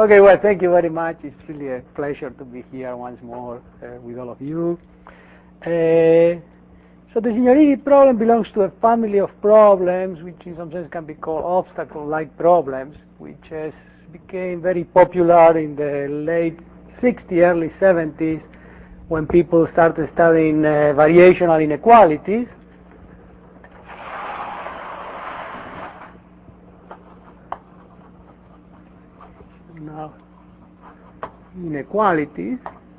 Okay, well, thank you very much. It's really a pleasure to be here once more with all of you. So the Signorini problem belongs to a family of problems which in some sense can be called obstacle-like problems, which became very popular in the late 60s, early 70s, when people started studying variational inequalities. Now, inequalities.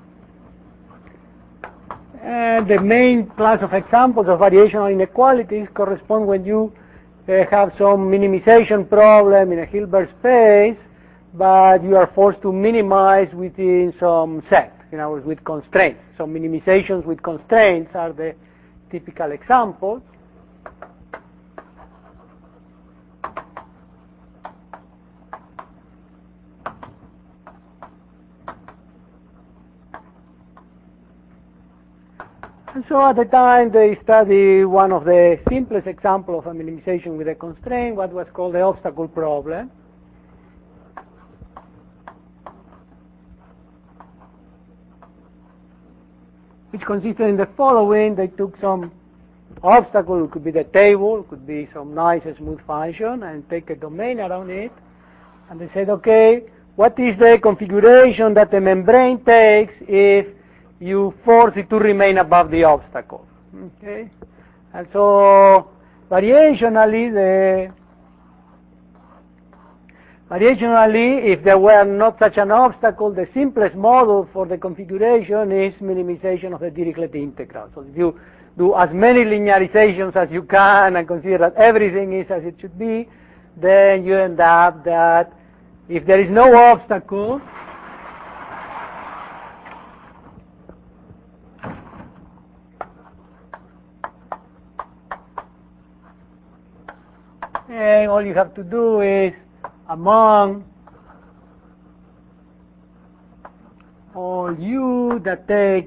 And the main class of examples of variational inequalities correspond when you have some minimization problem in a Hilbert space, but you are forced to minimize within some set, in other words, with constraints. So minimizations with constraints are the typical examples. And so at the time they studied one of the simplest examples of a minimization with a constraint, what was called the obstacle problem. Which consisted in the following: they took some obstacle, it could be the table, it could be some nice smooth function, and take a domain around it, and they said, okay, what is the configuration that the membrane takes if you force it to remain above the obstacle? Okay, and so variationally, if there were not such an obstacle, the simplest model for the configuration is minimization of the Dirichlet integral. So if you do as many linearizations as you can and consider that everything is as it should be, then you end up that if there is no obstacle, and all you have to do is, among all u that take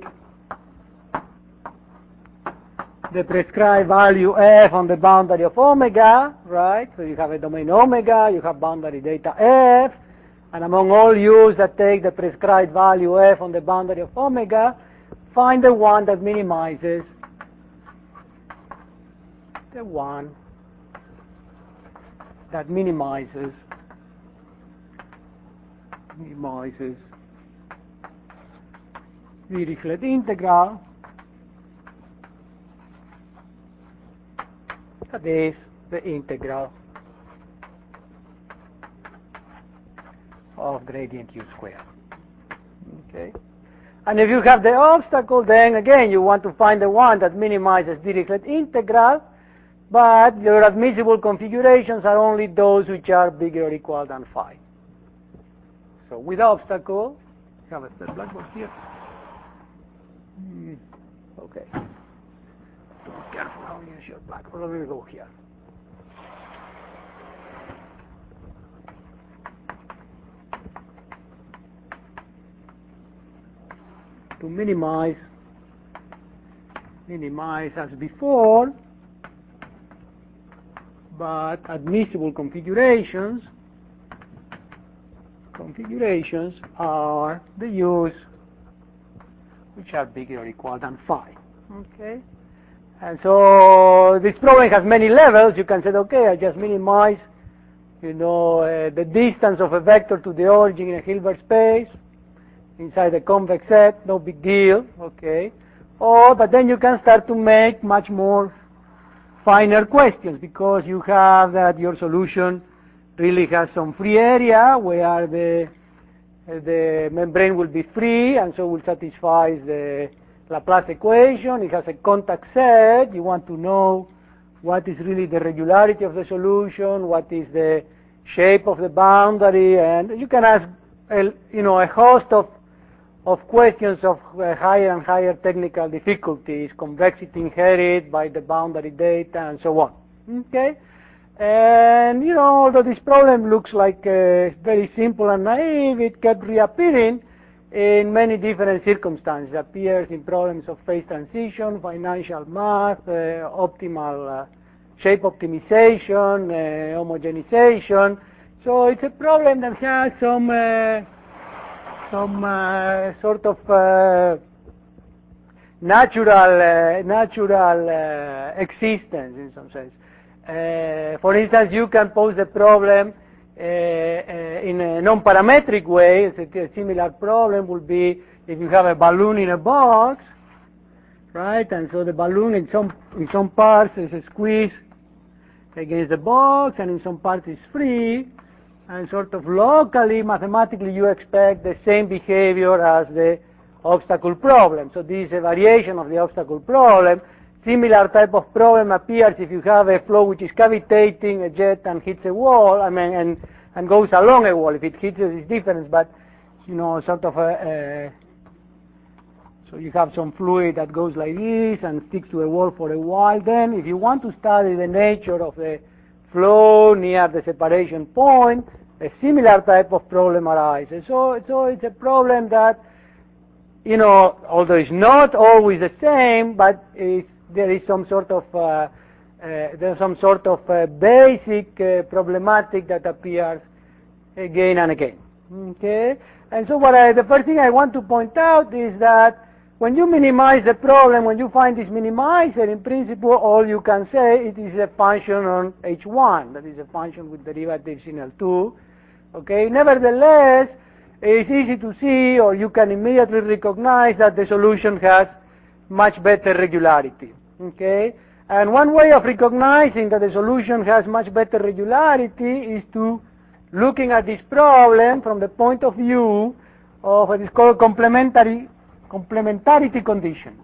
the prescribed value f on the boundary of omega, right? So you have a domain omega, you have boundary data f, and among all u's that take the prescribed value f on the boundary of omega, find the one that minimizes Dirichlet integral, that is the integral of gradient u squared. Okay, and if you have the obstacle, then again you want to find the one that minimizes Dirichlet integral, but your admissible configurations are only those which are bigger or equal than phi. So with obstacle, you have a blackboard here. Okay. Be careful how you use your blackboard. Let me go here. To minimize as before, but admissible configurations are the u's which are bigger or equal than phi. Okay, and so this problem has many levels. You can say, okay, I just minimize, the distance of a vector to the origin in a Hilbert space inside the convex set, no big deal. Okay, but then you can start to make much more finer questions, because you have that your solution really has some free area where the membrane will be free, and so will satisfy the Laplace equation. It has a contact set. You want to know what is really the regularity of the solution, what is the shape of the boundary, and you can ask a host of questions of higher and higher technical difficulties, convexity inherited by the boundary data, and so on. Okay, and although this problem looks like very simple and naive, it kept reappearing in many different circumstances. It appears in problems of phase transition, financial math, optimal shape optimization, homogenization. So it's a problem that has some sort of natural existence in some sense. For instance, you can pose the problem in a non-parametric way. A similar problem would be if you have a balloon in a box, right? And so the balloon in some parts is a squeeze against the box, and in some parts is free, and sort of locally, mathematically, you expect the same behavior as the obstacle problem. So this is a variation of the obstacle problem. Similar type of problem appears if you have a flow which is cavitating a jet and hits a wall, and goes along a wall. If it hits it, it's different, but sort of so you have some fluid that goes like this and sticks to a wall for a while. Then, if you want to study the nature of the flow near the separation point, a similar type of problem arises. So it's a problem that, although it's not always the same, but there is some sort of basic problematic that appears again and again. Okay, and so the first thing I want to point out is that when you minimize the problem, when you find this minimizer, in principle, all you can say it is a function on H1, that is a function with derivatives in L2. Okay, nevertheless, it's easy to see, or you can immediately recognize that the solution has much better regularity. Okay, and one way of recognizing that the solution has much better regularity is to looking at this problem from the point of view of what is called complementarity conditions.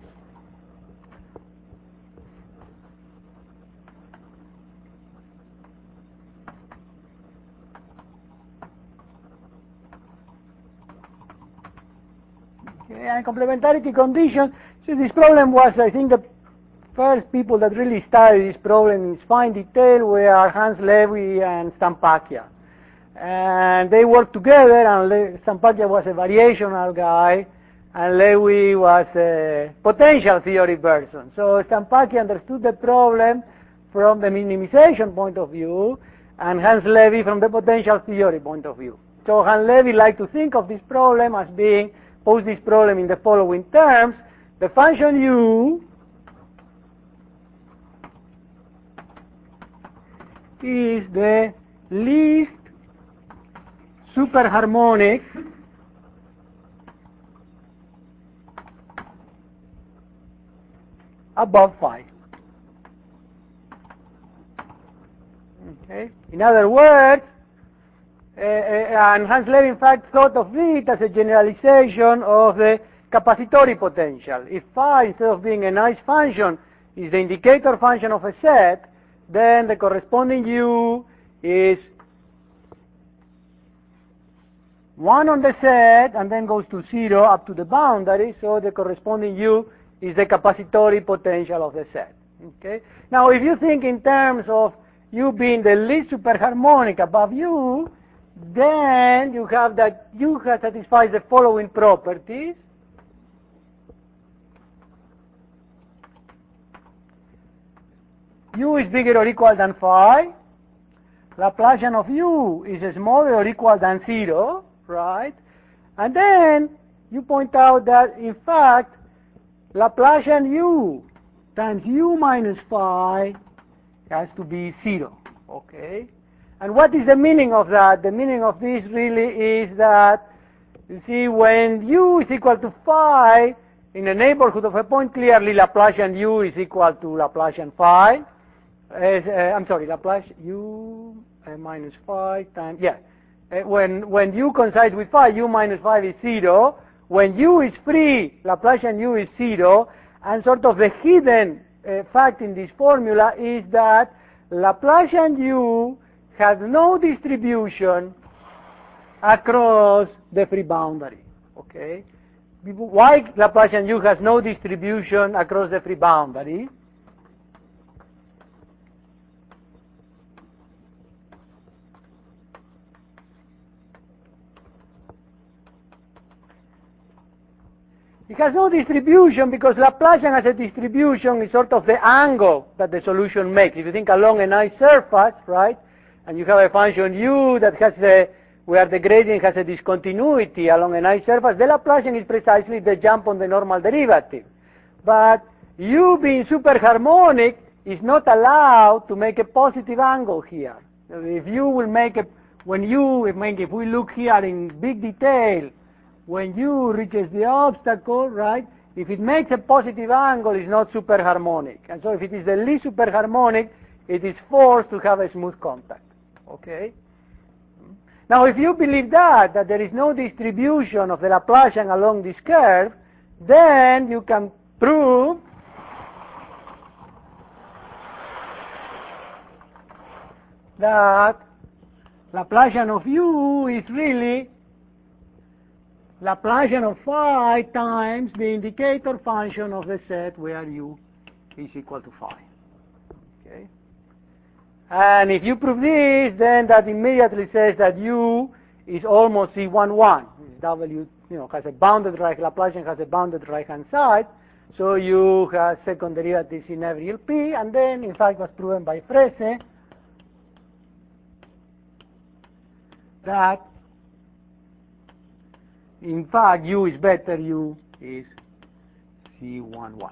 Okay, and complementarity conditions. So this problem was, I think, the first people that really studied this problem in fine detail were Hans Levy and Stampacchia. And they worked together, and Stampacchia was a variational guy, and Levy was a potential theory person. So Stampacchia understood the problem from the minimization point of view, and Hans Levy from the potential theory point of view. So Hans Levy liked to think of this problem as being, pose this problem in the following terms: the function u is the least superharmonic above phi. Okay. In other words, and Hans Levy in fact thought of it as a generalization of the capacitory potential. If phi, instead of being a nice function, is the indicator function of a set, then the corresponding u is 1 on the set and then goes to 0 up to the boundary, so the corresponding u is the capacitory potential of the set. Okay. Now, if you think in terms of u being the least superharmonic above u, then you have that u satisfies the following properties. U is bigger or equal than phi. Laplacian of u is smaller or equal than 0, right? And then you point out that, in fact, Laplacian u times u minus phi has to be 0, okay? And what is the meaning of that? The meaning of this really is that, you see, when u is equal to phi, in the neighborhood of a point, clearly Laplacian u is equal to Laplacian phi. Laplacian u minus phi times, when u coincides with phi, u minus phi is 0. When u is free, Laplacian u is 0, and sort of the hidden fact in this formula is that Laplacian u has no distribution across the free boundary. Okay? Why Laplacian u has no distribution across the free boundary? It has no distribution because Laplacian as a distribution is sort of the angle that the solution makes. If you think along a nice surface, right, and you have a function u that has where the gradient has a discontinuity along a nice surface, the Laplacian is precisely the jump on the normal derivative. But u being superharmonic is not allowed to make a positive angle here. If you will make a, if we look here in big detail, when u reaches the obstacle, right, if it makes a positive angle, it's not superharmonic. And so if it is the least superharmonic, it is forced to have a smooth contact. Okay? Now, if you believe that there is no distribution of the Laplacian along this curve, then you can prove that Laplacian of u is really Laplacian of phi times the indicator function of the set where u is equal to phi. Okay? And if you prove this, then that immediately says that u is almost C11. W, has a bounded right, Laplacian has a bounded right-hand side, so u has second derivatives in every LP, and then, in fact, was proven by Frese that, in fact, u is better, u is C11.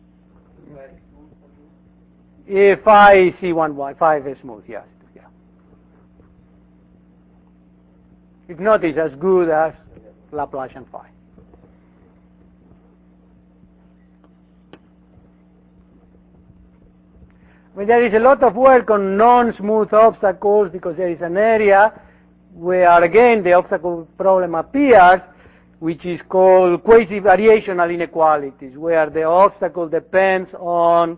If phi is C11, phi is smooth, yes. Yeah. If not, it's as good as Laplacian phi. But there is a lot of work on non-smooth obstacles because there is an area where, again, the obstacle problem appears, which is called quasi-variational inequalities, where the obstacle depends on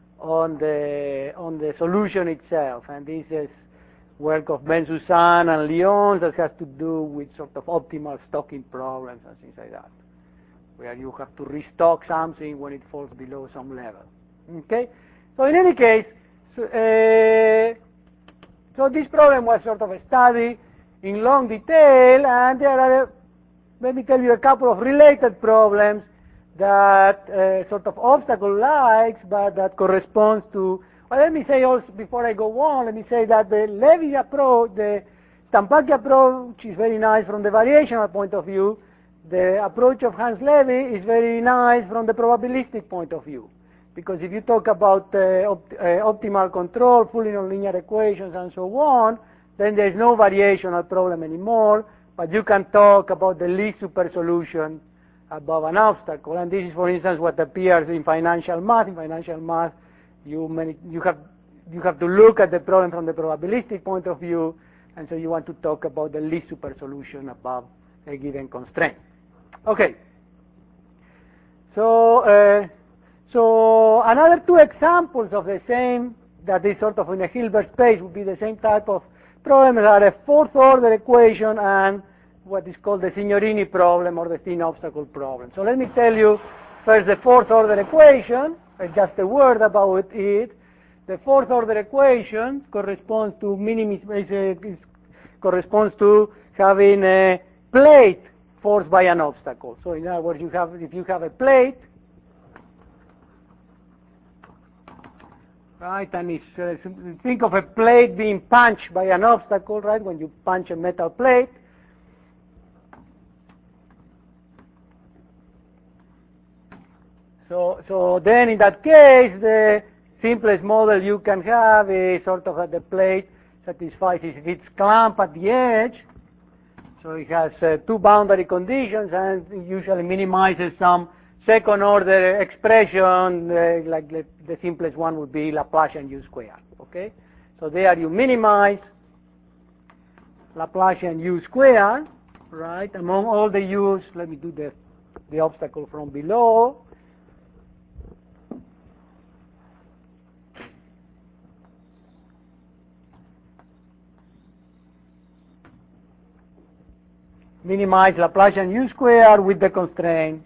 the solution itself. And this is work of Bensoussan and Lyons that has to do with sort of optimal stocking problems and things like that, where you have to restock something when it falls below some level. Okay? So in any case, so this problem was sort of a study in long detail, and there are, let me tell you a couple of related problems that sort of obstacle likes, but that corresponds to, well, let me say also, before I go on, let me say that the Levy approach, the Stampacchi approach is very nice from the variational point of view. The approach of Hans Levy is very nice from the probabilistic point of view. Because if you talk about optimal control, fully nonlinear equations, and so on, then there's no variational problem anymore, but you can talk about the least super solution above an obstacle. And this is, for instance, what appears in financial math. In financial math, you have to look at the problem from the probabilistic point of view, and so you want to talk about the least super solution above a given constraint. Okay. So another two examples of the same, that is sort of in a Hilbert space, would be the same type of problems, are a fourth order equation and what is called the Signorini problem or the thin obstacle problem. So let me tell you first the fourth order equation, just a word about it. The fourth order equation corresponds to corresponds to having a plate forced by an obstacle. So in other words, if you have a plate, right, and think of a plate being punched by an obstacle, right, when you punch a metal plate. So then in that case, the simplest model you can have is sort of that the plate satisfies its clamp at the edge. So it has two boundary conditions and usually minimizes some second order expression, like the simplest one would be Laplacian u squared. Okay? So there you minimize Laplacian u squared, right, among all the u's. Let me do the obstacle from below. Minimize Laplacian u squared with the constraint.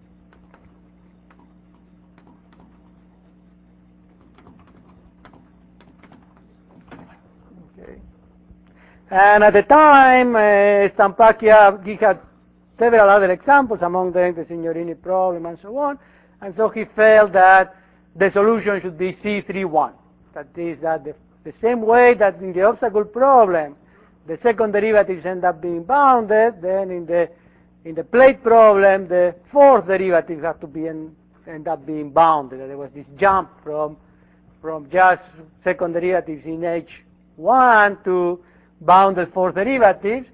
Okay. And at the time, Stampacchi had several other examples, among them the Signorini problem and so on, and so he felt that the solution should be C31. That is, that The same way that in the obstacle problem, the second derivatives end up being bounded, then in the plate problem, the fourth derivative has to be end up being bounded. There was this jump from just second derivatives in H1 to bounded fourth derivatives,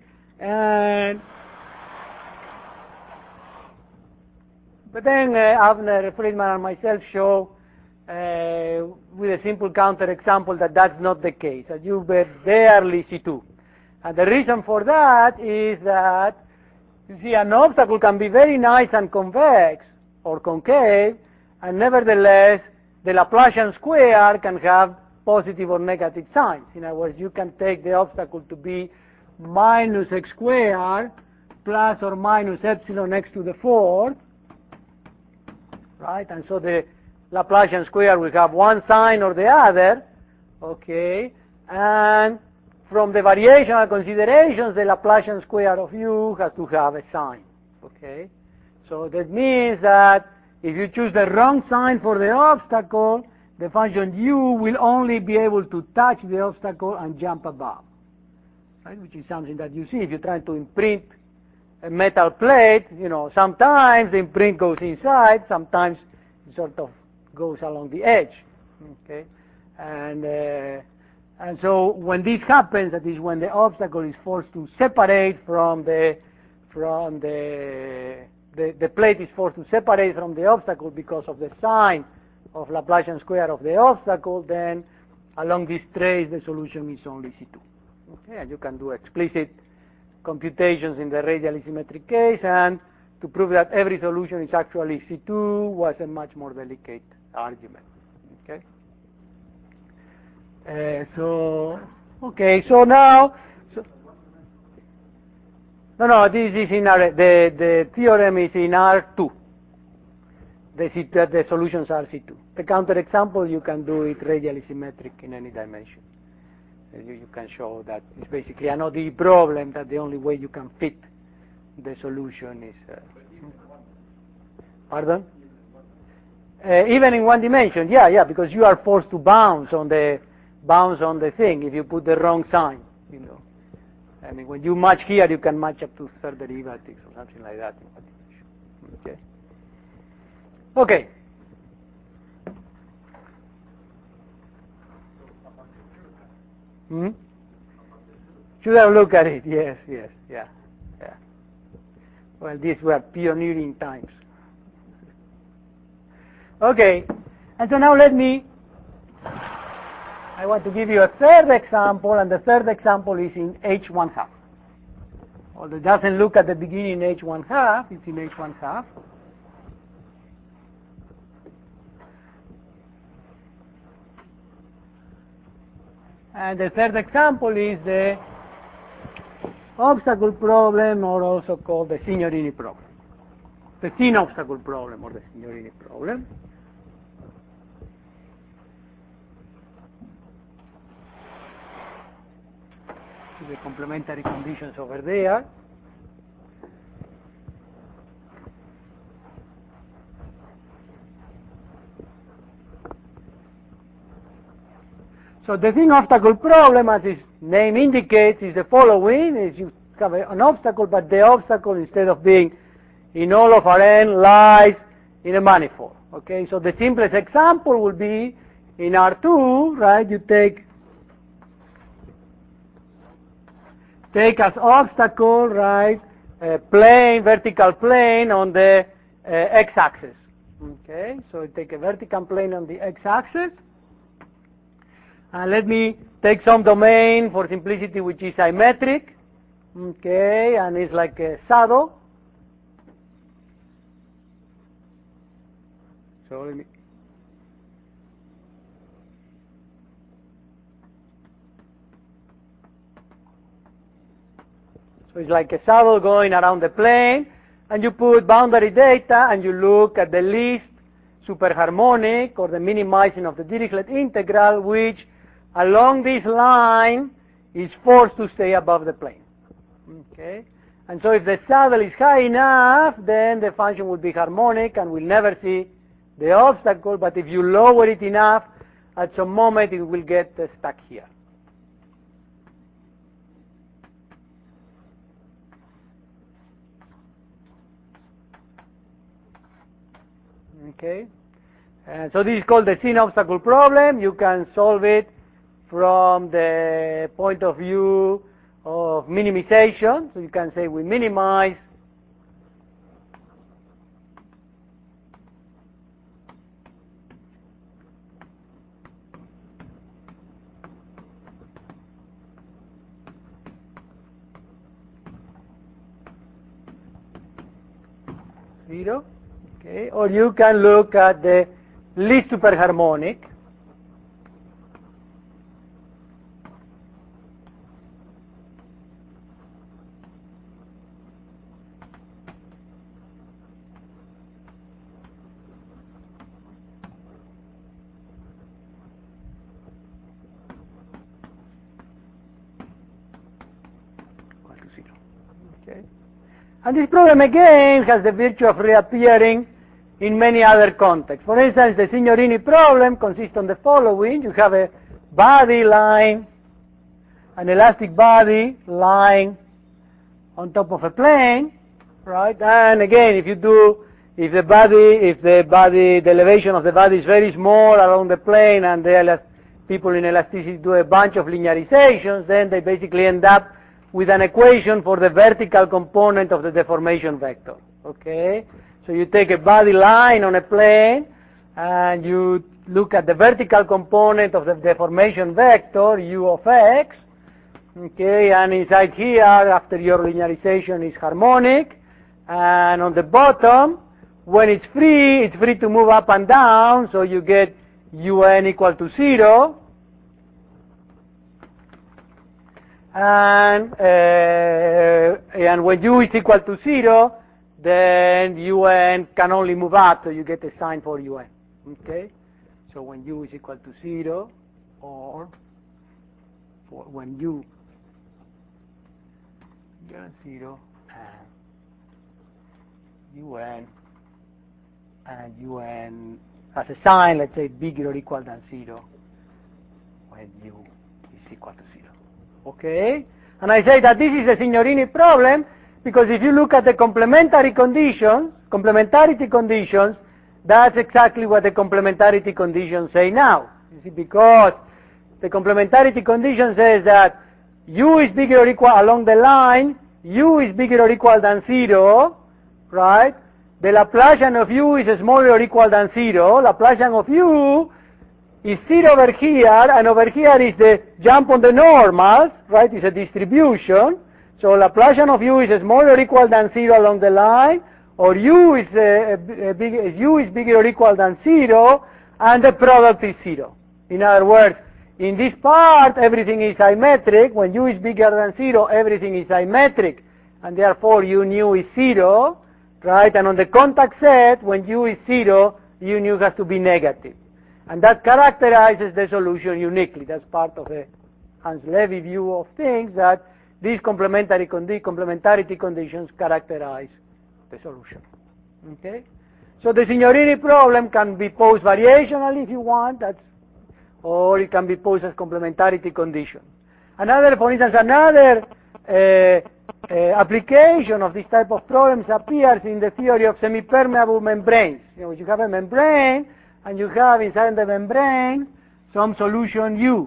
but then Avner, Friedman, and myself show with a simple counter example that that's not the case, that you barely C2. And the reason for that is that, you see, an obstacle can be very nice and convex or concave, and nevertheless, the Laplacian square can have positive or negative signs. In other words, you can take the obstacle to be minus x squared plus or minus epsilon x to the fourth, right? And so the Laplacian square will have one sign or the other, okay? And from the variational considerations, the Laplacian square of u has to have a sign, okay? So that means that if you choose the wrong sign for the obstacle, the function u will only be able to touch the obstacle and jump above, right? Which is something that you see if you're trying to imprint a metal plate. You know, sometimes the imprint goes inside, sometimes it sort of goes along the edge, okay? And so when this happens, that is when the obstacle is forced to separate from the plate is forced to separate from the obstacle because of the sign of Laplacian square of the obstacle, then along this trace the solution is only C2. Okay, and you can do explicit computations in the radially symmetric case, and to prove that every solution is actually C2 was a much more delicate argument. Okay. So now, no, this is in the theorem is in R2. The solutions are C2. The counterexample, you can do it radially symmetric in any dimension. You can show that it's basically an ODE problem, that the only way you can fit the solution is... pardon? Even in one dimension, yeah, because you are forced to bounce on the thing if you put the wrong sign, you know. I mean, when you match here, you can match up to third derivatives or something like that in one dimension. Okay. Should have looked at it. Yes, yeah. Well, these were pioneering times. Okay, and so now I want to give you a third example, and the third example is in H1 half. Although it doesn't look at the beginning H1 half, it's in H1 half. And the third example is the obstacle problem, or also called the Signorini problem. The thin obstacle problem, or the Signorini problem. The complementary conditions over there. So the thin obstacle problem, as its name indicates, is the following: is you have an obstacle, but the obstacle, instead of being in all of Rn, lies in a manifold. Okay, so the simplest example would be in R2, right? You take as obstacle, right, a plane, vertical plane on the x-axis. Okay, so I take a vertical plane on the x-axis. And let me take some domain for simplicity which is symmetric. Okay, and it's like a saddle. So let me... So it's like a saddle going around the plane, and you put boundary data, and you look at the least superharmonic, or the minimizing of the Dirichlet integral, which along this line is forced to stay above the plane. Okay, and so if the saddle is high enough, then the function will be harmonic and we'll never see the obstacle. But if you lower it enough at some moment it will get stuck here. Okay, and so this is called the scene obstacle problem. You can solve it from the point of view of minimization. So you can say we minimize zero. Okay, or you can look at the least superharmonic. Equal to 0. Okay. And this problem again has the virtue of reappearing in many other contexts. For instance, the Signorini problem consists on the following. You have a body lying, an elastic body lying on top of a plane, right? And again, if the elevation of the body is very small along the plane and people in elasticity do a bunch of linearizations, then they basically end up with an equation for the vertical component of the deformation vector, okay? So you take a body line on a plane and you look at the vertical component of the deformation vector, u of x, okay, and inside here, after your linearization is harmonic, and on the bottom, when it's free to move up and down, so you get un equal to 0, and when u is equal to 0, then un can only move up, so you get a sign for un. Okay? So when u is equal to 0, or when u is 0, and un has a sign, let's say bigger or equal than 0, when u is equal to 0. Okay? And I say that this is a Signorini problem because if you look at the complementarity conditions, that's exactly what the complementarity conditions say now. You see, because the complementarity condition says that u is bigger or equal along the line, u is bigger or equal than 0, right? The Laplacian of u is smaller or equal than 0. Laplacian of u is 0 over here, and over here is the jump on the normals, right? It's a distribution. So Laplacian of u is smaller or equal than 0 along the line, or u is bigger or equal than 0, and the product is 0. In other words, in this part, everything is symmetric. When u is bigger than 0, everything is symmetric, and therefore u nu is 0, right? And on the contact set, when u is 0, u nu has to be negative. And that characterizes the solution uniquely. That's part of the Hans Levy view of things, that these complementarity conditions characterize the solution. Okay? So the Signorini problem can be posed variationally if you want, or it can be posed as complementarity condition. For instance, another application of this type of problems appears in the theory of semi-permeable membranes. You have a membrane, and you have inside the membrane some solution U.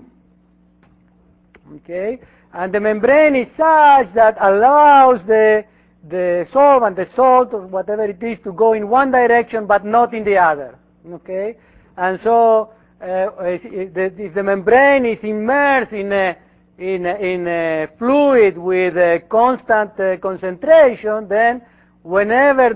Okay? And the membrane is such that allows the solvent, the salt, or whatever it is, to go in one direction but not in the other. Okay? And so if the membrane is immersed in a fluid with a constant concentration, then whenever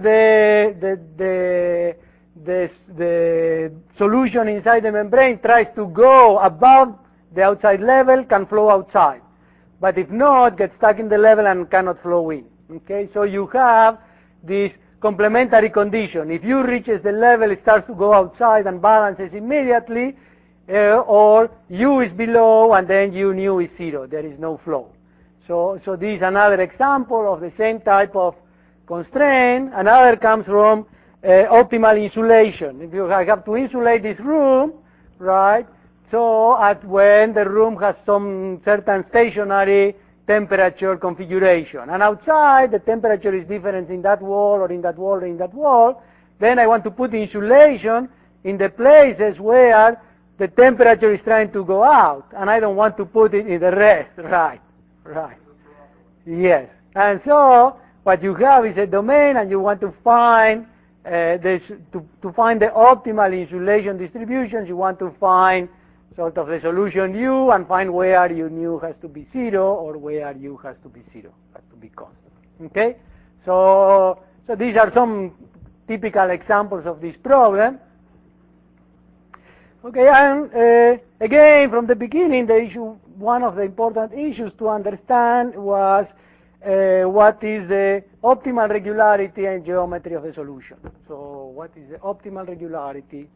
the solution inside the membrane tries to go above the outside level, can flow outside. But if not, gets stuck in the level and cannot flow in. Okay, so you have this complementary condition. If u reaches the level, it starts to go outside and balances immediately, or u is below and then u nu is 0. There is no flow. So this is another example of the same type of constraint. Another comes from optimal insulation. If you have to insulate this room, right, so at when the room has some certain stationary temperature configuration. And outside, the temperature is different in that wall or in that wall or in that wall. Then I want to put insulation in the places where the temperature is trying to go out, and I don't want to put it in the rest. Right. Yes. And so what you have is a domain, and you want to find to find the optimal insulation distributions. You want to find sort of the solution U and find where U has to be 0 or where U has to be 0, has to be constant. Okay? So these are some typical examples of this problem. Okay, and again, from the beginning, the issue, one of the important issues to understand was what is the optimal regularity and geometry of the solution. So what is the optimal regularity?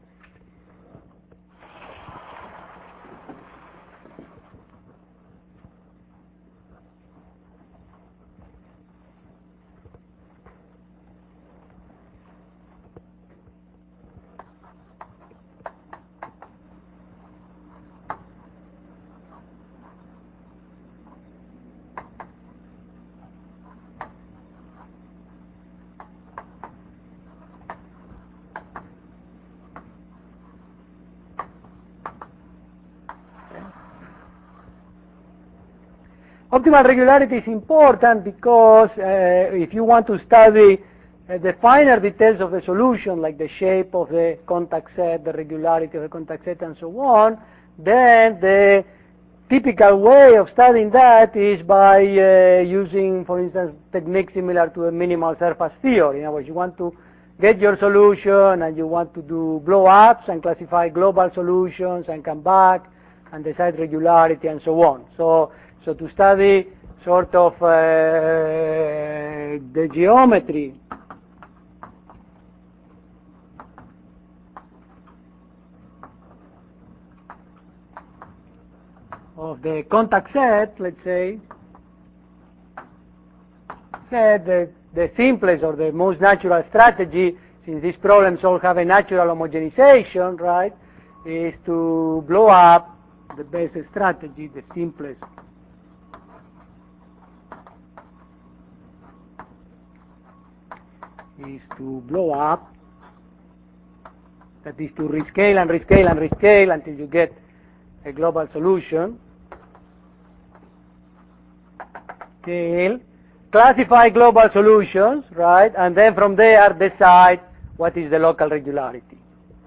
Optimal regularity is important because if you want to study the finer details of the solution, like the shape of the contact set, the regularity of the contact set, and so on, then the typical way of studying that is by using, for instance, techniques similar to a minimal surface theory. In other words, you want to get your solution and you want to do blow-ups and classify global solutions and come back and decide regularity and so on. So to study sort of the geometry of the contact set, let's say, the simplest or the most natural strategy, since these problems all have a natural homogenization, right, is to blow up. The best strategy, the simplest, is to blow up, that is to rescale and rescale and rescale until you get a global solution. Scale, classify global solutions, right, and then from there decide what is the local regularity.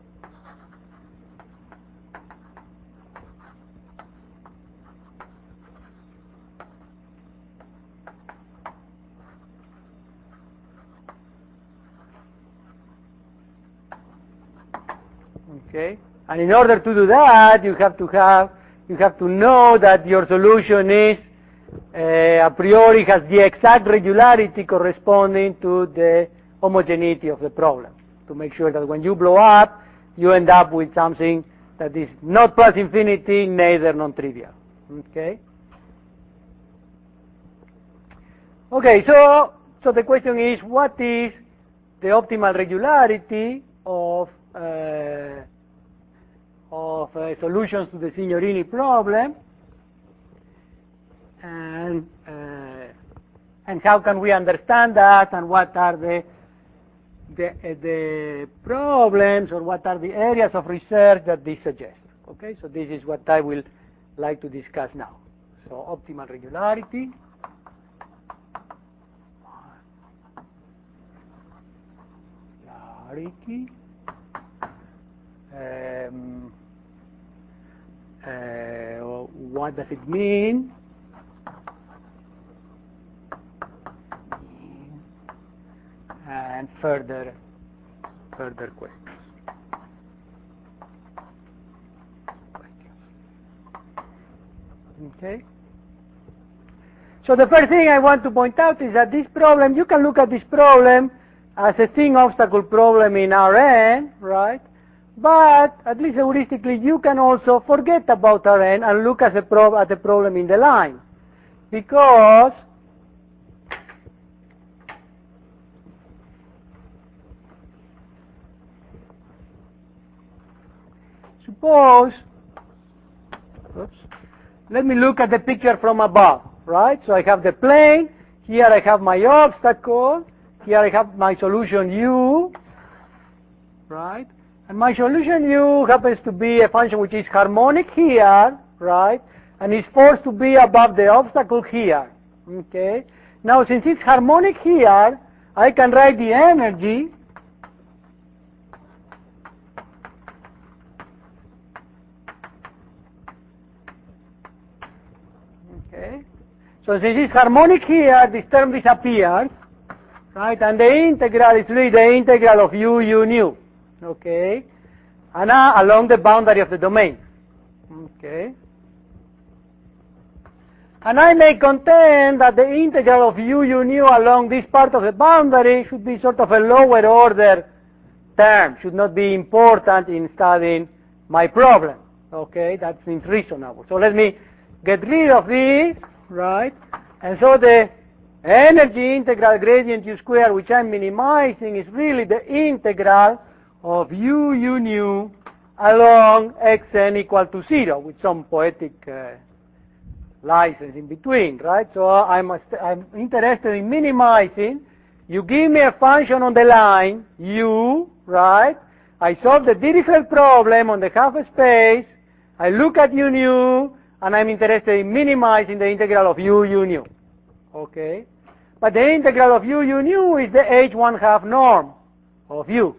Okay, and in order to do that, you have to know that your solution is a priori has the exact regularity corresponding to the homogeneity of the problem, to make sure that when you blow up, you end up with something that is not plus infinity, neither non-trivial. Okay. Okay, so the question is, what is the optimal regularity of solutions to the Signorini problem, and how can we understand that, and what are the problems, or what are the areas of research that this suggests? Okay, so this is what I will like to discuss now. So optimal regularity. What does it mean? And further questions. Okay. So the first thing I want to point out is that this problem, you can look at this problem as a thin obstacle problem in Rn, right? But at least heuristically, you can also forget about Rn and look at the problem in the line, because suppose let me look at the picture from above, right? So I have the plane, here I have my obstacle, here I have my solution u, right? And my solution u happens to be a function which is harmonic here, right? And is forced to be above the obstacle here, okay? Now since it's harmonic here, I can write the energy okay. So since it's harmonic here, this term disappears, right? And the integral is really the integral of u nu, okay? And along the boundary of the domain, okay? And I may contend that the integral of u nu along this part of the boundary should be sort of a lower order term, should not be important in studying my problem, okay? That seems reasonable. So let me get rid of this, right? And so the energy integral gradient u square, which I'm minimizing, is really the integral of u nu along xn equal to 0 with some poetic license in between, right? So I'm interested in minimizing. You give me a function on the line u, right? I solve the Dirichlet problem on the half space. I look at u nu, and I'm interested in minimizing the integral of u nu, okay? But the integral of u nu is the h1/2 norm of u.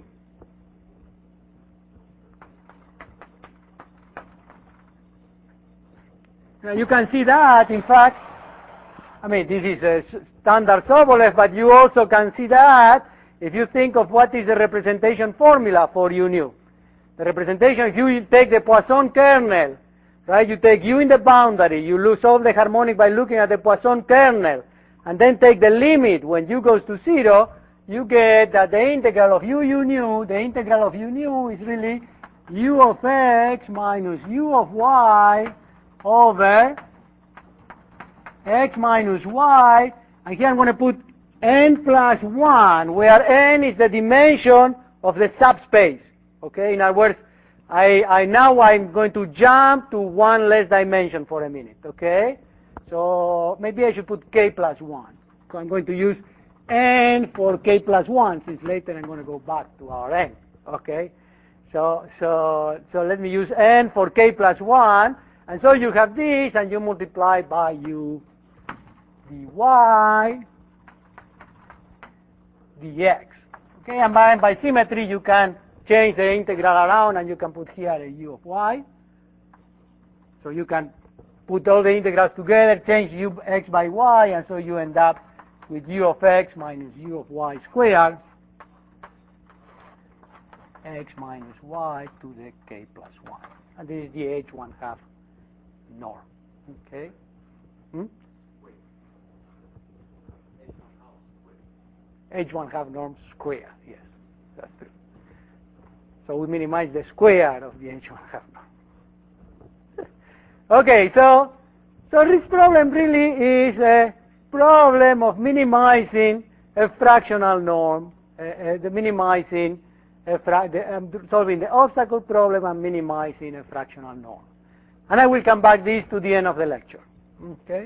Now you can see that, in fact, I mean, this is a standard Sobolev, but you also can see that if you think of what is the representation formula for u nu. The representation, if you take the Poisson kernel, right, you take u in the boundary, you solve the harmonic by looking at the Poisson kernel, and then take the limit when u goes to 0, you get that the integral of u nu, the integral of u nu is really u of x minus u of y over x minus y, and here I'm going to put n plus 1, where n is the dimension of the subspace, okay? In other words, now I'm going to jump to one less dimension for a minute, okay? So maybe I should put k plus 1. So I'm going to use n for k plus 1, since later I'm going to go back to our n, okay? So let me use n for k plus 1, and so you have this, and you multiply by u dy dx, okay? And by symmetry you can change the integral around, and you can put here a u of y. So you can put all the integrals together, change u x by y, and so you end up with u of x minus u of y squared, x minus y to the k plus 1. And this is the h1/2 norm, okay? H1/2 norm square, yes, that's true. So we minimize the square of the h1/2 norm. Okay, so this problem really is a problem of minimizing a fractional norm, solving the obstacle problem and minimizing a fractional norm. And I will come back this to the end of the lecture, okay?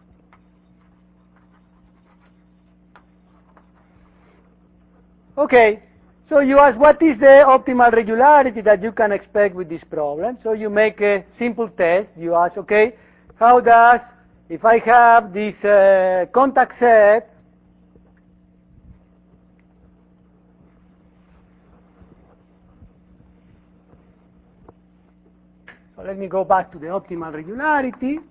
Okay, so you ask what is the optimal regularity that you can expect with this problem. So you make a simple test. You ask, okay, how does, if I have this contact set, so let me go back to the optimal regularity.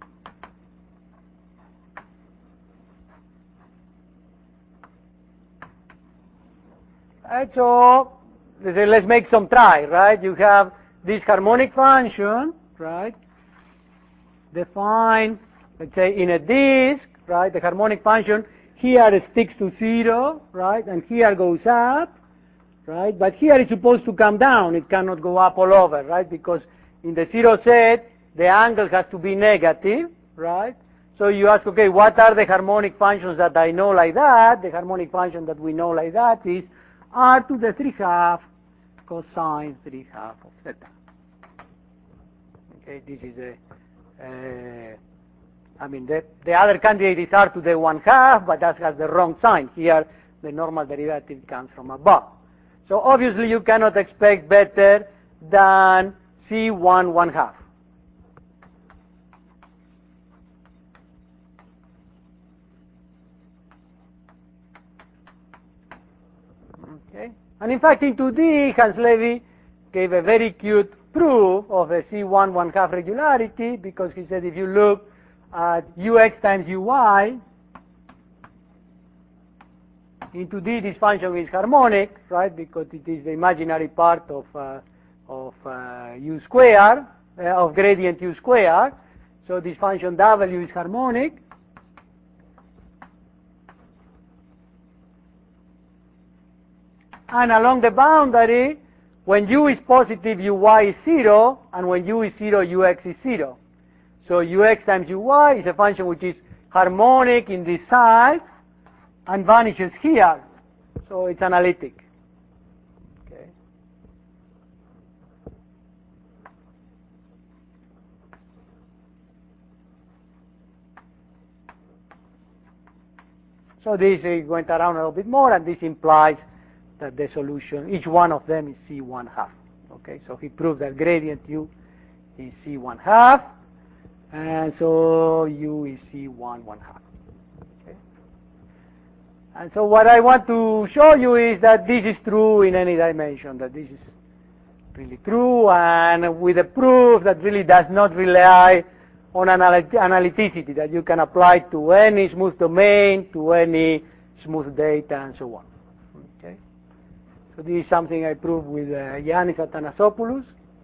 Right, so let's make some try, right? You have this harmonic function, right? Defined, let's say, in a disk, right? The harmonic function here sticks to 0, right? And here goes up, right? But here it's supposed to come down. It cannot go up all over, right? Because in the 0 set, the angle has to be negative, right? So you ask, okay, what are the harmonic functions that I know like that? The harmonic function that we know like that is r to the 3/2 cosine 3/2 of theta. Okay, this is a I mean, the other candidate is r to the 1/2, but that has the wrong sign. Here, the normal derivative comes from above. So obviously, you cannot expect better than C1 1/2. Okay. And in fact, in 2D, Hans Levy gave a very cute proof of a C1 1/2 regularity, because he said if you look at ux times uy, in 2D this function is harmonic, right, because it is the imaginary part of u square, of gradient u square. So this function w is harmonic. And along the boundary, when u is positive, uy is 0, and when u is 0, ux is 0. So ux times uy is a function which is harmonic in this side and vanishes here. So it's analytic. Okay. So this went around a little bit more, and this implies that the solution, each one of them is C1/2. Okay, so he proved that gradient u is C1/2, and so u is C1 1/2. Okay. And so what I want to show you is that this is true in any dimension, that this is really true, and with a proof that really does not rely on analyticity, that you can apply to any smooth domain, to any smooth data, and so on. So this is something I proved with Yannis Athanasopoulos.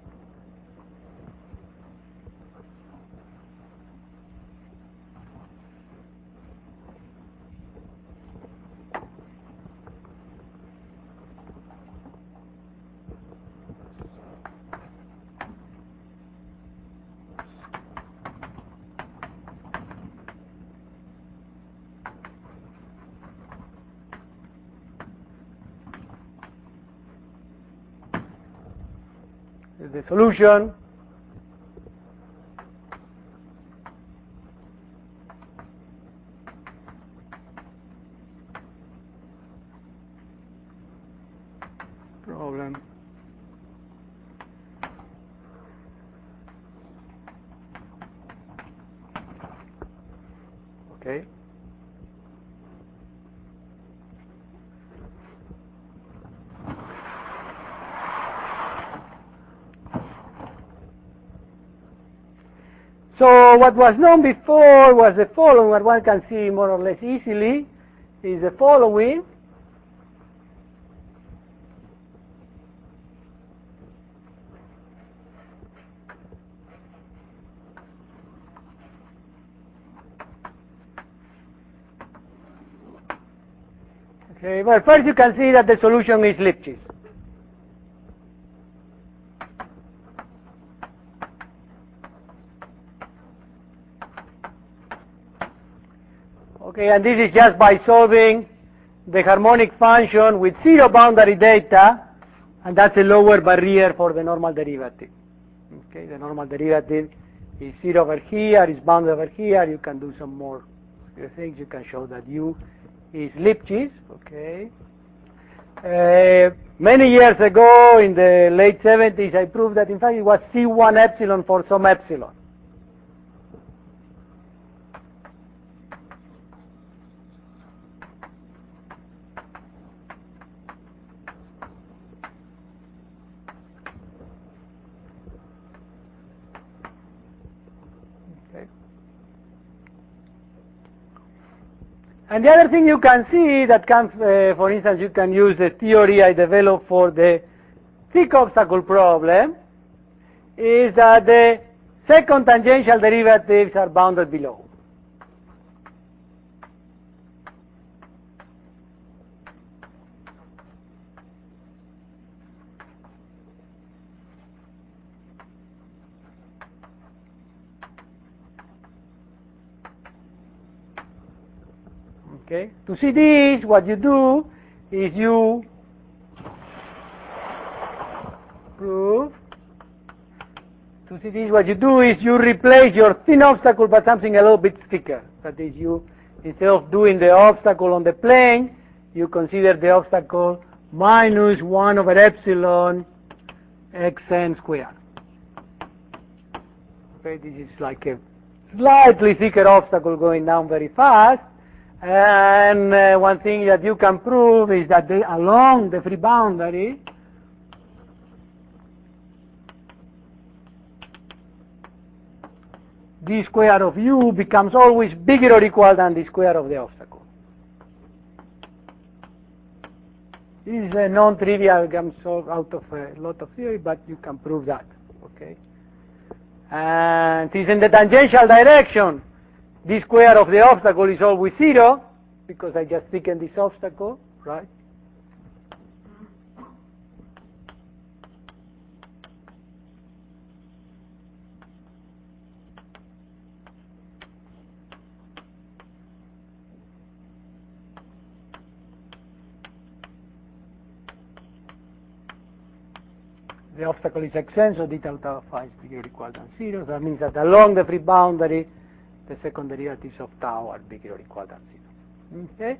The solution problem okay. So what was known before was the following. What one can see more or less easily is the following. Okay, well, first you can see that the solution is Lipschitz. Okay, and this is just by solving the harmonic function with 0 boundary data, and that's a lower barrier for the normal derivative. Okay, the normal derivative is 0 over here, is bounded over here. You can do some more things. You can show that u is Lipschitz. Okay. Many years ago, in the late 70s, I proved that in fact it was C1 epsilon for some epsilon. And the other thing you can see that comes, for instance, you can use the theory I developed for the thick obstacle problem, is that the second tangential derivatives are bounded below. Okay. To see this, what you do is you prove to see this, what you do is you replace your thin obstacle by something a little bit thicker. That is, you, instead of doing the obstacle on the plane, you consider the obstacle minus 1 over epsilon xn squared. Okay, this is like a slightly thicker obstacle going down very fast. And one thing that you can prove is that along the free boundary, d square of u becomes always bigger or equal than the square of the obstacle. This is a non-trivial, comes out of a lot of theory, but you can prove that. Okay. And since in the tangential direction, d square of the obstacle is always 0, because I just thicken this obstacle, right? The obstacle is xn, so d delta of phi is bigger or equal than 0. That means that along the free boundary, the second derivatives of tau are bigger or equal than 0. Okay?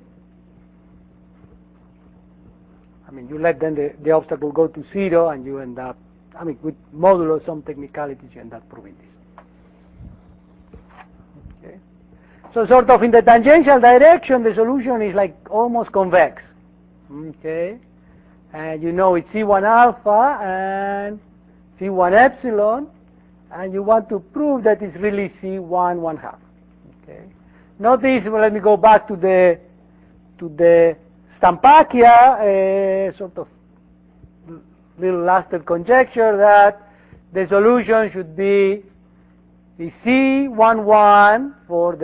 I mean, you let then the obstacle go to 0, and you end up, I mean, with modulo some technicalities, you end up proving this. Okay? So sort of in the tangential direction, the solution is like almost convex. Okay? And you know it's C1 alpha and C1 epsilon, and you want to prove that it's really C1 1/2. Okay. Notice, well, let me go back to the Stampacchia sort of little lasted conjecture that the solution should be the C11 for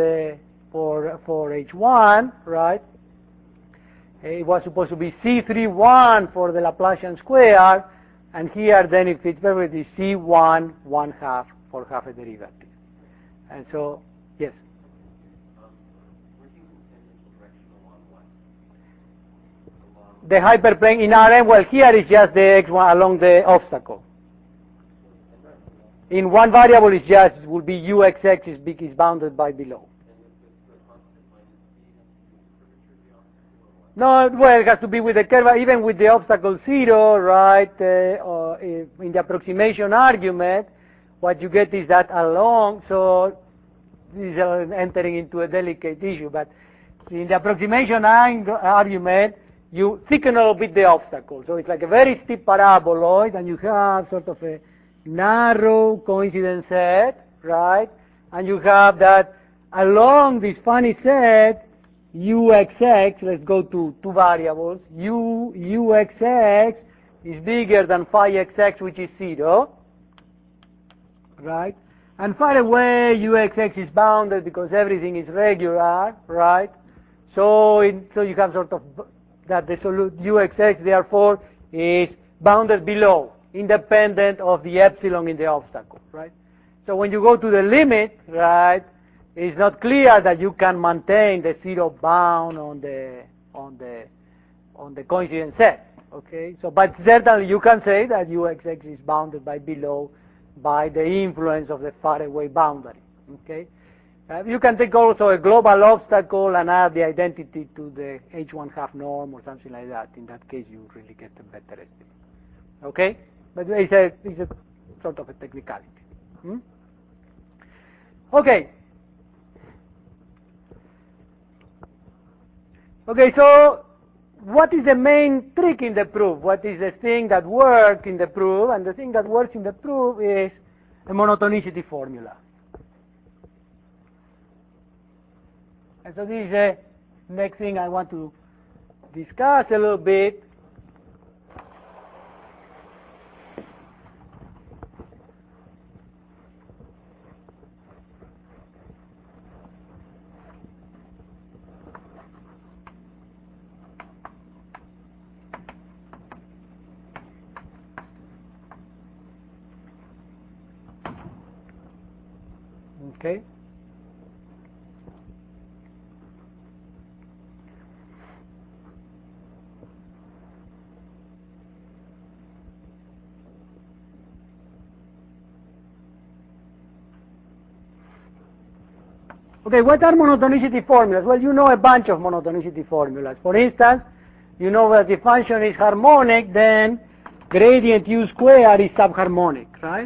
H1, right? It was supposed to be C31 for the Laplacian square, and here then it fits perfectly C1 1/2 for half a derivative. And so, yes? The hyperplane in Rn, well, here is just the x1 along the obstacle. In one variable is just, will be uxx is bounded by below. No, well, it has to be with the curve, even with the obstacle 0, right? In the approximation argument, what you get is that along, so this is entering into a delicate issue, but in the approximation argument, you thicken a little bit the obstacle. So it's like a very steep paraboloid, and you have sort of a narrow coincidence set, right? And you have that along this funny set, uxx, let's go to two variables, uxx is bigger than phi xx, which is 0, right? And far away, uxx is bounded because everything is regular, right? So you have sort of that the uxx, therefore, is bounded below, independent of the epsilon in the obstacle, right? So when you go to the limit, right, it's not clear that you can maintain the 0 bound on the coincidence set. Okay, so but certainly you can say that uxx is bounded by below by the influence of the far away boundary. Okay, you can take also a global obstacle and add the identity to the h1/2 norm or something like that. In that case, you really get a better estimate. Okay, but it's a sort of a technicality. Okay. Okay, so what is the main trick in the proof? What is the thing that works in the proof? And the thing that works in the proof is a monotonicity formula. And so this is the next thing I want to discuss a little bit. Okay. Okay, what are monotonicity formulas? Well, you know a bunch of monotonicity formulas. For instance, you know that the function is harmonic, then gradient u squared is subharmonic, right?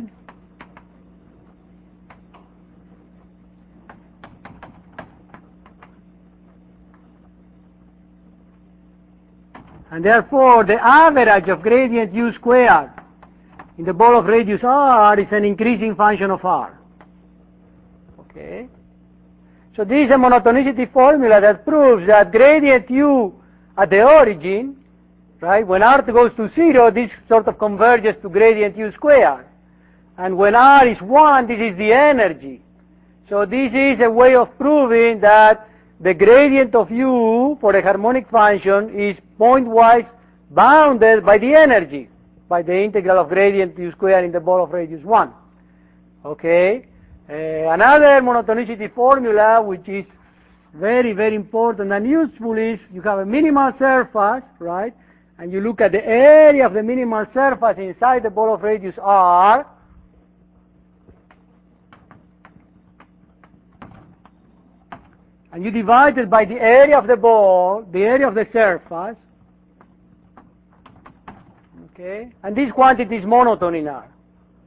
And therefore, the average of gradient u squared in the ball of radius r is an increasing function of r. Okay? So this is a monotonicity formula that proves that gradient u at the origin, right, when r goes to 0, this sort of converges to gradient u squared. And when r is 1, this is the energy. So this is a way of proving that the gradient of u for a harmonic function is pointwise bounded by the energy, by the integral of gradient u squared in the ball of radius 1. Okay? Another monotonicity formula which is very, very important and useful is you have a minimal surface, right? And you look at the area of the minimal surface inside the ball of radius r. And you divide it by the area of the ball, the area of the surface. Okay? And this quantity is monotone in R.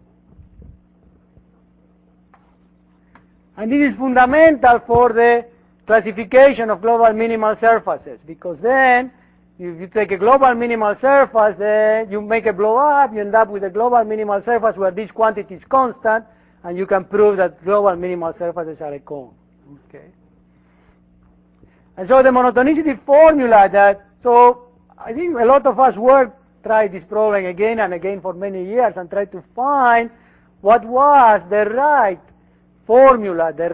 And this is fundamental for the classification of global minimal surfaces, because then if you take a global minimal surface, then you make a blow up, you end up with a global minimal surface where this quantity is constant, and you can prove that global minimal surfaces are a cone. Okay? And so the monotonicity formula so I think a lot of us tried this problem again and again for many years and tried to find what was the right formula, the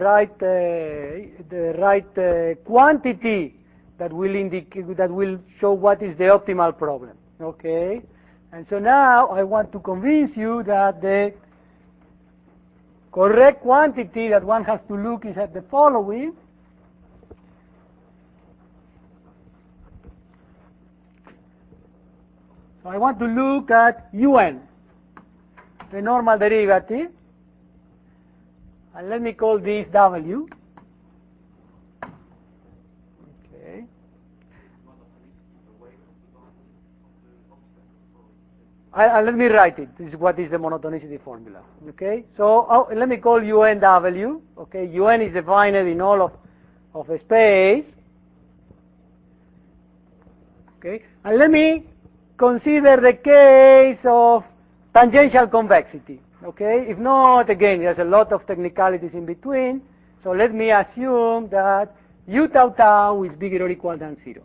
right quantity that will show what is the optimal problem. Okay? And so now I want to convince you that the correct quantity that one has to look is at the following. So I want to look at un, the normal derivative, and let me call this w. Okay. Let me write it. This is what is the monotonicity formula. Okay. So let me call un w. Okay. Un is defined in all of a space. Okay. And let me consider the case of tangential convexity. Okay? If not, again, there's a lot of technicalities in between. So let me assume that u tau tau is bigger or equal than 0.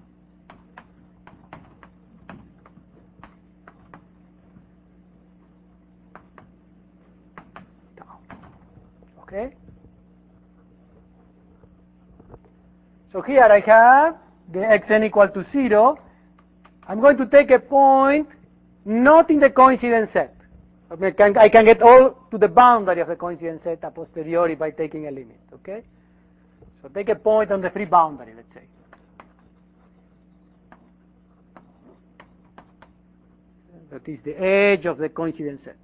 Okay? So here I have the xn equal to 0. I'm going to take a point not in the coincidence set. I can get all to the boundary of the coincidence set a posteriori by taking a limit. Okay? So take a point on the free boundary, let's say. That is the edge of the coincidence set.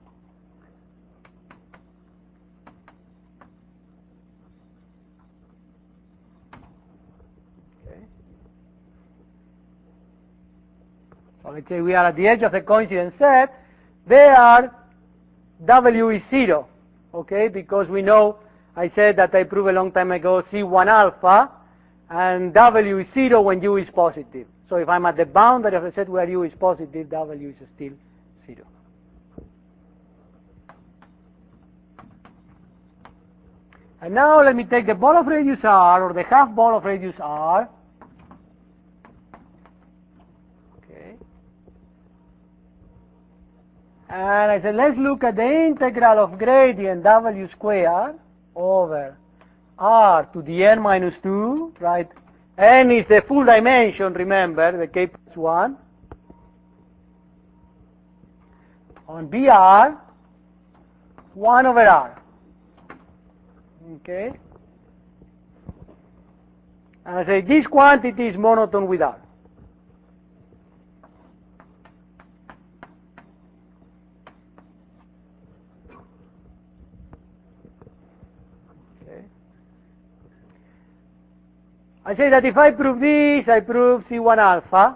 So let's say we are at the edge of the coincidence set. There, W is 0, okay? Because we know, I said that I proved a long time ago, C1 alpha, and W is 0 when U is positive. So if I'm at the boundary of the set where U is positive, W is still 0. And now let me take the ball of radius R, or the half ball of radius R. Okay. And I said, let's look at the integral of gradient W squared over R to the n minus 2, right? N is the full dimension, remember, the k plus 1. On BR, 1 over R. Okay? And I say this quantity is monotone with R. Okay? I say that if I prove this, I prove C1 alpha.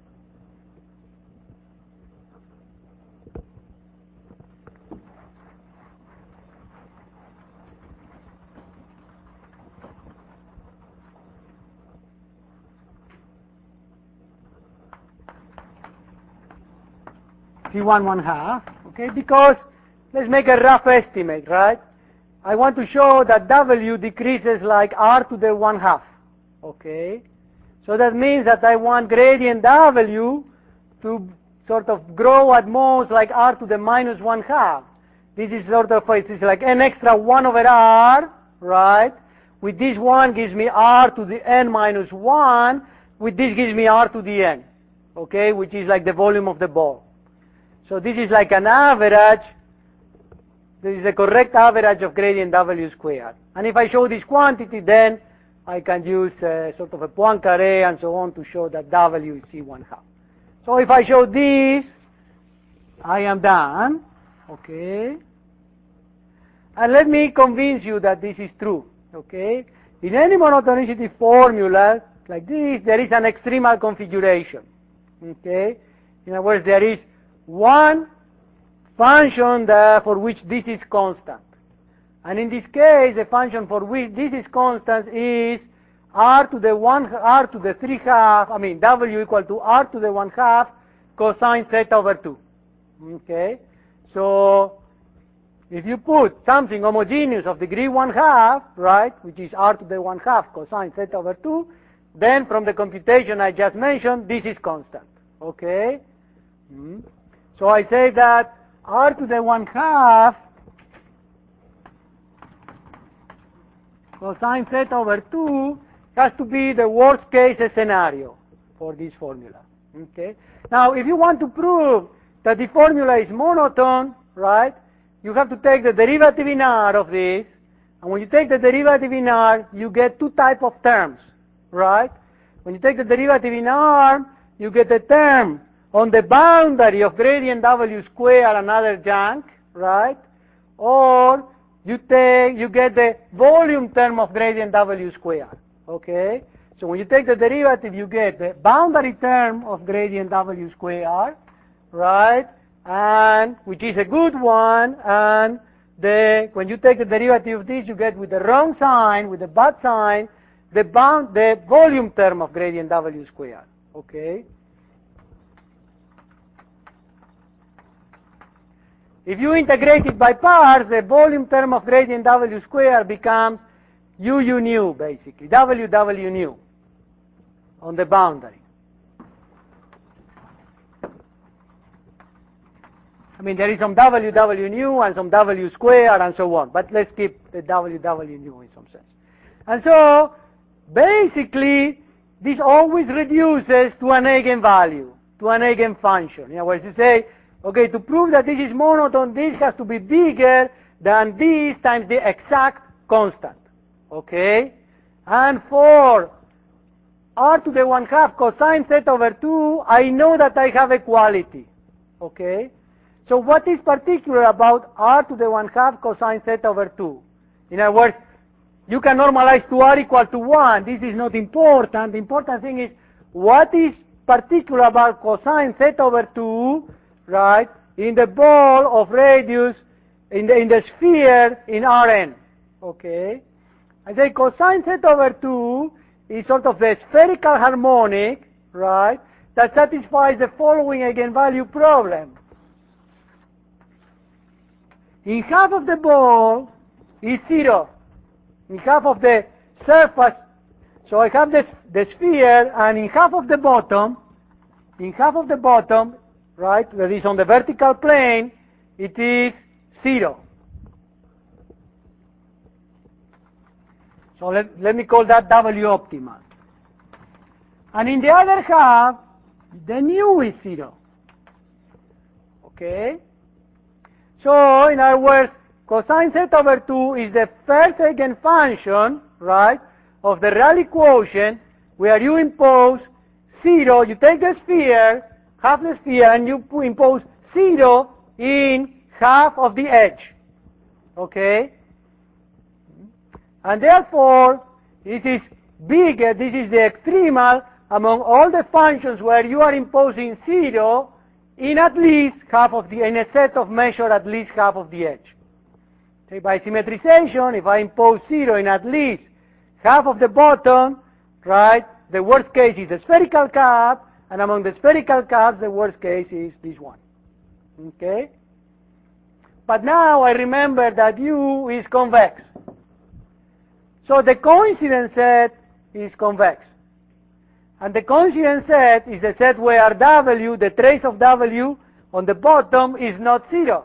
C1 1/2, okay, because let's make a rough estimate, right? I want to show that W decreases like R to the 1/2, okay? So that means that I want gradient W to sort of grow at most like R to the minus 1/2. This is sort of, it's like n extra 1 over R, right? With this one gives me R to the n minus 1, with this gives me R to the n, okay, which is like the volume of the ball. So this is like an average, this is a correct average of gradient W squared. And if I show this quantity, then I can use sort of a Poincaré and so on to show that W is C1/2. So if I show this, I am done, okay? And let me convince you that this is true, okay? In any monotonicity formula like this, there is an extremal configuration, okay? In other words, there is one function for which this is constant. And in this case, the function for which this is constant is R to the 3/2, I mean, W equal to R to the 1/2 cosine theta over 2. Okay? So, if you put something homogeneous of degree 1/2, right, which is R to the 1/2 cosine theta over 2, then from the computation I just mentioned, this is constant. Okay? So I say that R to the 1/2 cosine theta over 2 has to be the worst case scenario for this formula. Okay? Now, if you want to prove that the formula is monotone, right, you have to take the derivative in R of this, and when you take the derivative in R, you get two types of terms, right? When you take the derivative in R, you get a term on the boundary of gradient W square and other junk, right? Or you get the volume term of gradient W square, okay? So when you take the derivative, you get the boundary term of gradient W square, right? And which is a good one, and when you take the derivative of this, you get with the wrong sign, with the bad sign, the volume term of gradient W square, okay? If you integrate it by parts, the volume term of gradient W square becomes U nu, basically, W nu on the boundary. I mean, there is some W nu and some W square and so on, but let's keep the W nu in some sense. And so, basically, this always reduces to an eigenvalue, to an eigenfunction. In other words, you say, okay, to prove that this is monotone, this has to be bigger than this times the exact constant. Okay? And for R to the 1/2 cosine theta over 2, I know that I have equality. Okay? So what is particular about R to the 1/2 cosine theta over 2? In other words, you can normalize to R equal to 1. This is not important. The important thing is what is particular about cosine theta over 2, right, in the ball of radius, in the sphere in Rn. Okay? I say cosine theta over 2 is sort of the spherical harmonic, right, that satisfies the following eigenvalue problem. In half of the ball is 0. In half of the surface, so I have the sphere, and in half of the bottom, right, that is on the vertical plane, it is 0. So let me call that W optimal. And in the other half, the nu is 0. Okay? So, in other words, cosine theta over 2 is the first eigenfunction, right, of the Rayleigh quotient, where you impose 0, you take the sphere, half the sphere, and you impose 0 in half of the edge. Okay? And therefore, it is bigger, this is the extremal among all the functions where you are imposing 0 in at least half of the, in a set of measure at least half of the edge. Okay, by symmetrization, if I impose 0 in at least half of the bottom, right, the worst case is the spherical cap, and among the spherical caps, the worst case is this one. Okay? But now I remember that U is convex. So the coincidence set is convex. And the coincidence set is a set where W, the trace of W on the bottom, is not 0.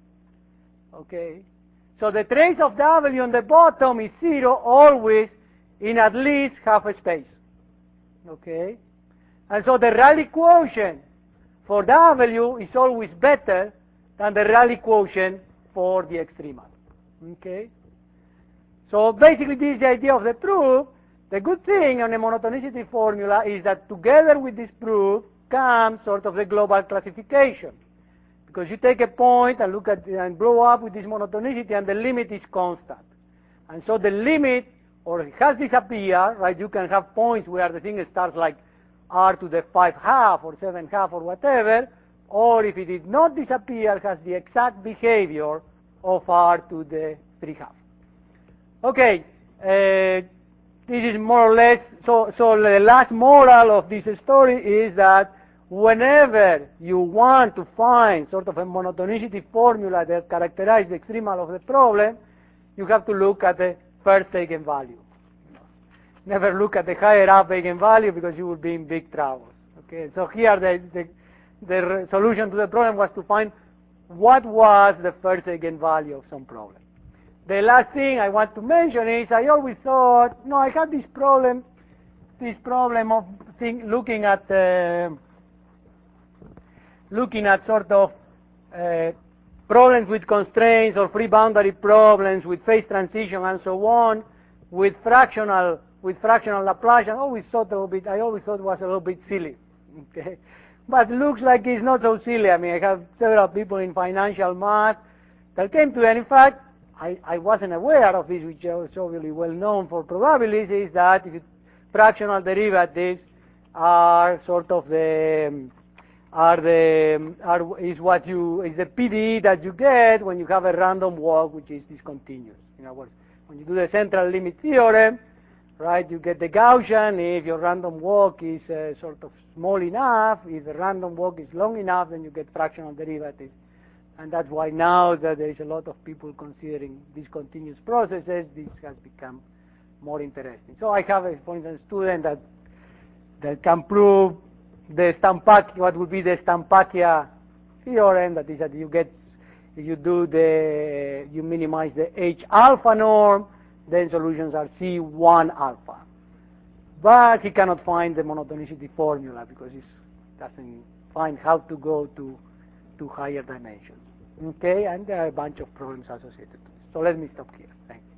Okay? So the trace of W on the bottom is 0 always in at least half a space. Okay? And so the Rayleigh quotient for W is always better than the Rayleigh quotient for the extremal. Okay? So basically this is the idea of the proof. The good thing on a monotonicity formula is that together with this proof comes sort of the global classification. Because you take a point and look at and blow up with this monotonicity, and the limit is constant. And so the limit, or it has disappeared, right? You can have points where the thing starts like r to the 5½ or 7½ or whatever, or if it did not disappear, has the exact behavior of r to the 3½ Okay, this is more or less, so the last moral of this story is that whenever you want to find sort of a monotonicity formula that characterizes the extremal of the problem, you have to look at the first eigenvalue. Never look at the higher up eigenvalue because you will be in big trouble. Okay, so here the solution to the problem was to find what was the first eigenvalue of some problem. The last thing I want to mention is I always thought, no, I had this problem of looking at sort of problems with constraints or free boundary problems with phase transition and so on with fractional Laplacian. I always thought it was a little bit silly. Okay, but looks like it's not so silly. I mean, I have several people in financial math that came to it. In fact, I wasn't aware of this, which is obviously well known for probabilities, is that if fractional derivatives are sort of is the PDE that you get when you have a random walk which is discontinuous. In other words, when you do the central limit theorem, right, you get the Gaussian if your random walk is sort of small enough. If the random walk is long enough, then you get fractional derivatives. And that's why now that there is a lot of people considering discontinuous processes, this has become more interesting. So I have, for instance, a student that can prove the Stampacchia, what would be the Stampacchia theorem, that is that you get, if you minimize the H alpha norm, then solutions are C1 alpha. But he cannot find the monotonicity formula because he doesn't find how to go to higher dimensions. Okay, and there are a bunch of problems associated with it. So let me stop here. Thank you.